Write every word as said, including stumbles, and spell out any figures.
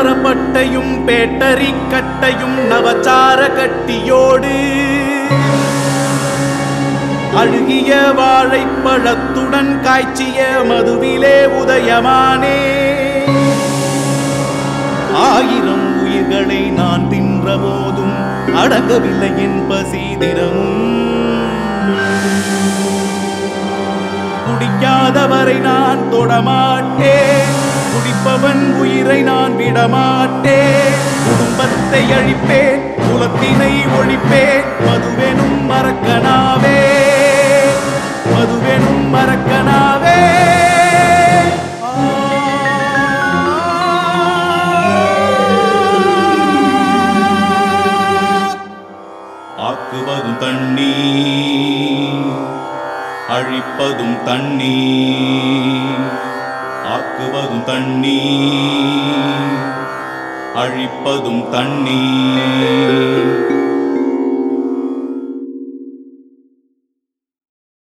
நாரப்பட்டையும் battery கட்டையும் நவச்சார கட்டியோடு அழுகிய வாழைப்பழத்துடன் காய்ச்சிய மதுவிலே உதயமானே. ஆயிரம் உயிர்களை நான் தின்ற போதும் அடங்கவில்லை என் பசி தினமும். குடிக்காதவரை நான் தொடமாட்டேன், குடிப்பவன் உயிரை நான் விடமாட்டேன். குடும்பத்தை அழிப்பேன், குலத்தினை ஒழிப்பேன், மதுவெனும் மரக்கனாவே, மதுவெனும் மரக்கனாவே. ஆக்குவதும் தண்ணீர், அழிப்பதும் தண்ணீர். ஆக்குவதும் தண்ணீர், அழிப்பதும் தண்ணீர்.